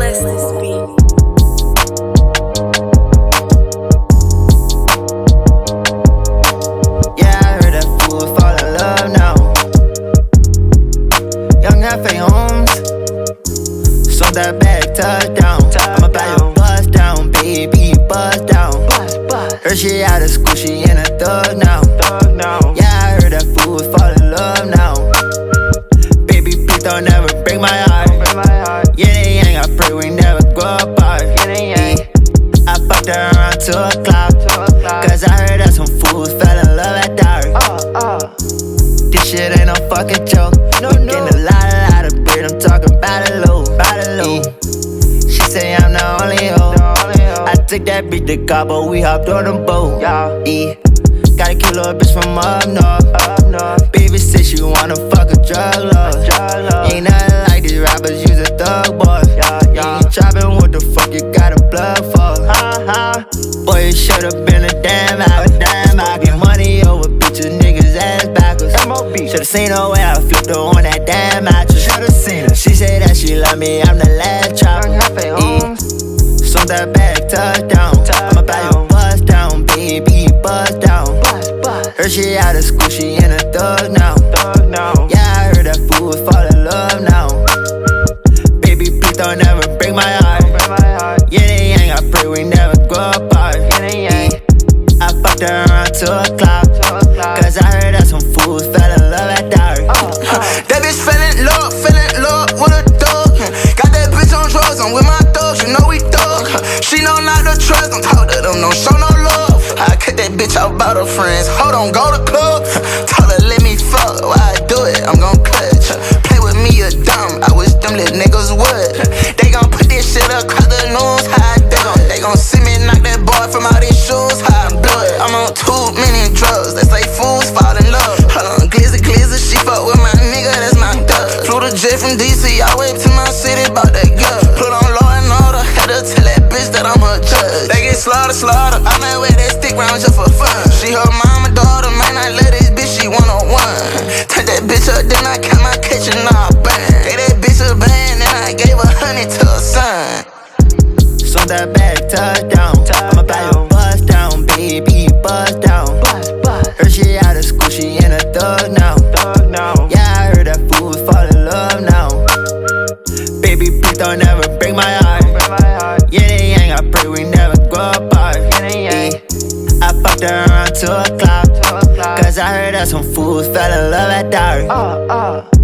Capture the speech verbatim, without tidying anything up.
bless this beat. Yeah, I heard that fool fall in love now. Young F A Homes, sold that bag, touchdown. I'ma buy your bust down, baby, bust down. Heard she out of school, she in a thug now. Yeah, I heard that fool fall in love now. Baby, please don't ever break my heart. Yeah, they ain't, I pray we never grow apart. I fucked her around two o'clock, cause I heard that some fools fell in love at dark. This shit ain't no fucking joke. No, no. Getting a lot, a lot of bread, I'm talking about it low, about it low. She say I'm the only hoe. I took that bitch to Cabo, we hopped on the boat. Yeah. Got a kill a bitch from up north. Up north. Baby said she wanna fuck a drug lord. Ain't nothing like these rappers use a thug boy. Yeah, yeah. Ain't chopping, what the fuck you got a plug for? Uh-huh. Boy, you should've been a damn out. Damn out. Get money over bitches, niggas ass backwards. M O B. Should've seen her way I flipped her on that damn mattress. Should've seen her. She said that she love me, I'm the last chopper. Yeah. Sold that bag, touchdown. I'ma buy your bust down, baby, bust down. Heard she out of school, she in a thug now. Yeah, I heard that fool fall in love now. Baby, please don't ever break my heart. Yeah, they ain't, I pray we never grow apart. I fucked her around two o'clock, cause I heard that some fools fell in love at dark. That bitch fell in love, fell in love with a thug. Got that bitch on drugs, I'm with my thugs, you know we thug. She don't like the trust, don't talk to them, don't show no love. I cut that bitch out about her friends, hold on, go to club. Told her let me fuck, why I do it, I'm gon' clutch. Play with me, you dumb, I wish them little niggas would. They gon' put this shit across the news, how I do it. They gon' see me knock that boy from all these shoes, how I blow it. I'm on too many drugs, they say fools fall in love. Hold on, glizzy, glizzy, she fuck with my nigga, that's my thug. Flew the jet from D C all the way to my city, bout that girl. Put on law and order, had to tell that bitch that I'm her judge. They get slaughter, slaughter, I might wear that stick round just for fun. She her mama, daughter, man, I let this bitch, she one on one. Turn that bitch up, then I count my kitchen, nah, bang. Gave that bitch a band, then I gave a honey to her son. Sold that bag, touchdown. I'ma buy your bust down, baby, bust down. Heard she out of school, she in a thug now. Yeah, I heard that fool fall in love now. Baby, please don't ever break my heart. Yeah, they ain't, I pray we never grow apart. I fucked her around two o'clock, cause I heard that some fools fell in love at dark.